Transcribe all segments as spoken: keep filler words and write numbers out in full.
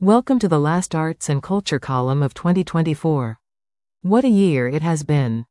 Welcome to the last Arts and Culture column of twenty twenty-four. What a year it has been.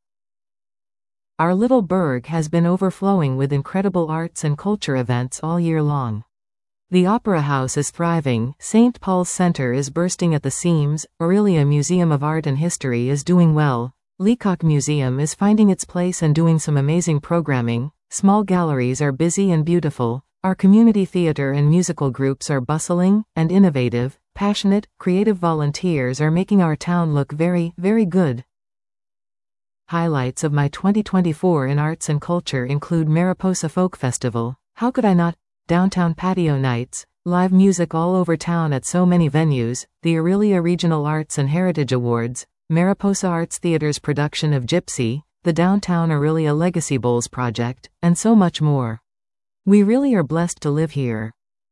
Our little burg has been overflowing with incredible arts and culture events all year long. The Opera House is thriving, Saint Paul's Center is bursting at the seams, Aurelia Museum of Art and History is doing well, Leacock Museum is finding its place and doing some amazing programming, small galleries are busy and beautiful, our community theater and musical groups are bustling and innovative, passionate, creative volunteers are making our town look very, very good. Highlights of my twenty twenty-four in arts and culture include Mariposa Folk Festival, how could I not, downtown patio nights, live music all over town at so many venues, the Aurelia Regional Arts and Heritage Awards, Mariposa Arts Theater's production of Gypsy, the Downtown Aurelia Legacy Bowls project, and so much more. We really are blessed to live here.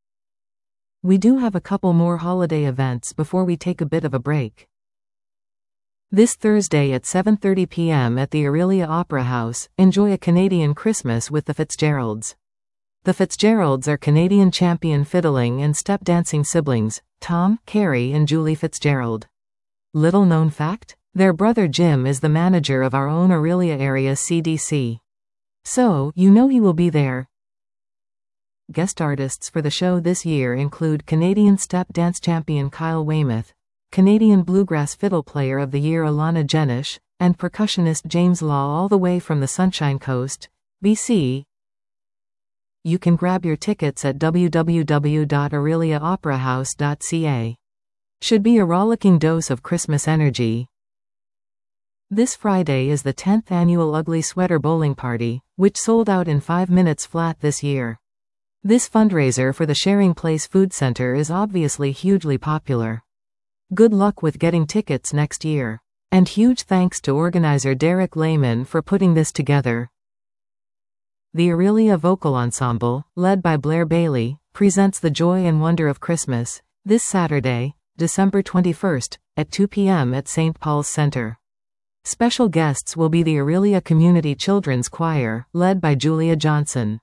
We do have a couple more holiday events before we take a bit of a break. This Thursday at seven thirty p m at the Aurelia Opera House, enjoy a Canadian Christmas with the Fitzgeralds. The Fitzgeralds are Canadian champion fiddling and step dancing siblings, Tom, Carrie and Julie Fitzgerald. Little known fact? Their brother Jim is the manager of our own Aurelia area C D C. So, you know he will be there. Guest artists for the show this year include Canadian step dance champion Kyle Weymouth, Canadian bluegrass fiddle player of the year Alana Jenish, and percussionist James Law all the way from the Sunshine Coast, B C. You can grab your tickets at w w w dot aurelia opera house dot c a. Should be a rollicking dose of Christmas energy. This Friday is the tenth annual Ugly Sweater Bowling Party, which sold out in five minutes flat this year. This fundraiser for the Sharing Place Food Center is obviously hugely popular. Good luck with getting tickets next year. And huge thanks to organizer Derek Lehman for putting this together. The Aurelia Vocal Ensemble, led by Blair Bailey, presents The Joy and Wonder of Christmas, this Saturday, December twenty-first, at two p m at Saint Paul's Center. Special guests will be the Aurelia Community Children's Choir, led by Julia Johnson.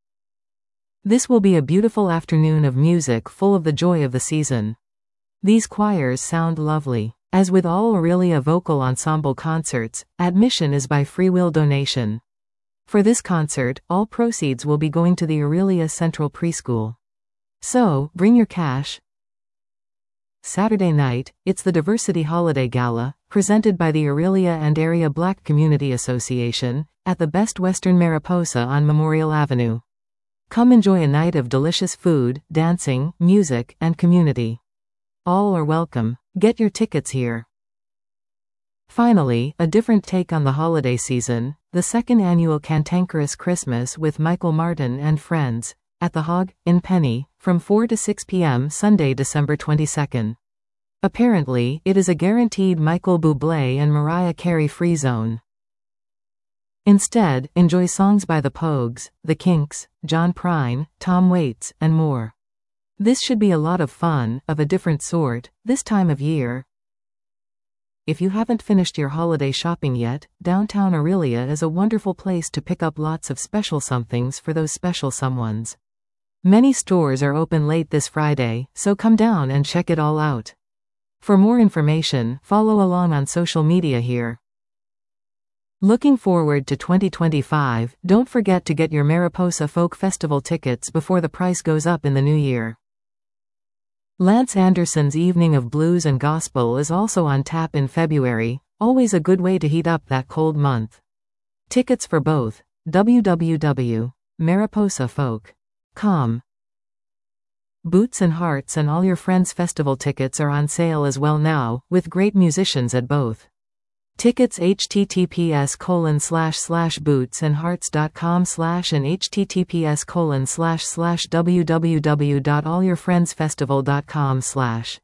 This will be a beautiful afternoon of music full of the joy of the season. These choirs sound lovely. As with all Aurelia Vocal Ensemble concerts, admission is by freewill donation. For this concert, all proceeds will be going to the Aurelia Central Preschool. So, bring your cash. Saturday night, it's the Diversity Holiday Gala, presented by the Aurelia and Area Black Community Association, at the Best Western Mariposa on Memorial Avenue. Come enjoy a night of delicious food, dancing, music, and community. All are welcome. Get your tickets here. Finally, a different take on the holiday season, the second annual Cantankerous Christmas with Michael Martin and Friends, at the Hog, in Penny, from four to six p m Sunday, December twenty-second. Apparently, it is a guaranteed Michael Bublé and Mariah Carey free zone. Instead, enjoy songs by the Pogues, the Kinks, John Prine, Tom Waits, and more. This should be a lot of fun, of a different sort, this time of year. If you haven't finished your holiday shopping yet, downtown Aurelia is a wonderful place to pick up lots of special somethings for those special someones. Many stores are open late this Friday, so come down and check it all out. For more information, follow along on social media here. Looking forward to twenty twenty-five, don't forget to get your Mariposa Folk Festival tickets before the price goes up in the new year. Lance Anderson's Evening of Blues and Gospel is also on tap in February, always a good way to heat up that cold month. Tickets for both, w w w dot mariposa folk dot com. Boots and Hearts and All Your Friends Festival tickets are on sale as well now, with great musicians at both. Tickets https colon slash slash boots and hearts dot com slash and https colon slash slash www dot all your friends festival dot com slash.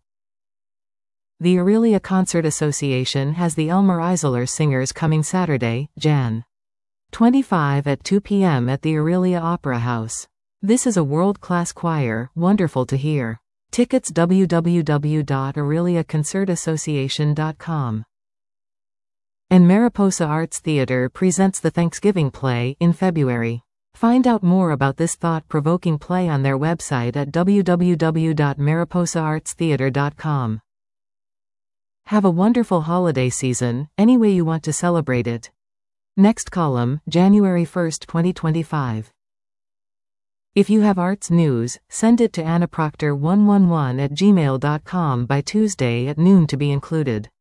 The Aurelia Concert Association has the Elmer Isler Singers coming Saturday, January twenty-fifth at two p m at the Aurelia Opera House. This is a world-class choir, wonderful to hear. Tickets w w w dot aurelia concert association dot com. And Mariposa Arts Theater presents the Thanksgiving play in February. Find out more about this thought-provoking play on their website at w w w dot mariposa arts theater dot com. Have a wonderful holiday season, any way you want to celebrate it. Next column, January first, twenty twenty-five. If you have arts news, send it to anna proctor one one one at gmail dot com by Tuesday at noon to be included.